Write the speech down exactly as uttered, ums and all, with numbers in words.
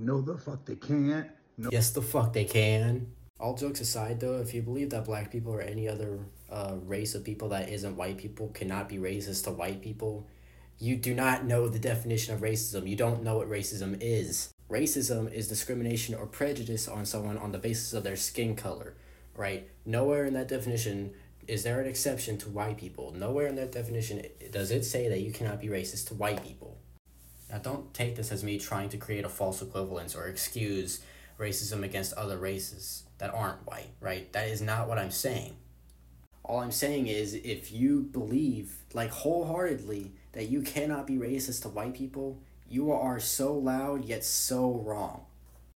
No, the fuck they can't. No. Yes, the fuck they can. All jokes aside, though, if you believe that black people or any other uh, race of people that isn't white people cannot be racist to white people, you do not know the definition of racism. You don't know what racism is. Racism is discrimination or prejudice on someone on the basis of their skin color, right? Nowhere in that definition is there an exception to white people. Nowhere in that definition does it say that you cannot be racist to white people. Now, don't take this as me trying to create a false equivalence or excuse racism against other races that aren't white, right? That is not what I'm saying. All I'm saying is if you believe, like wholeheartedly, that you cannot be racist to white people, you are so loud yet so wrong.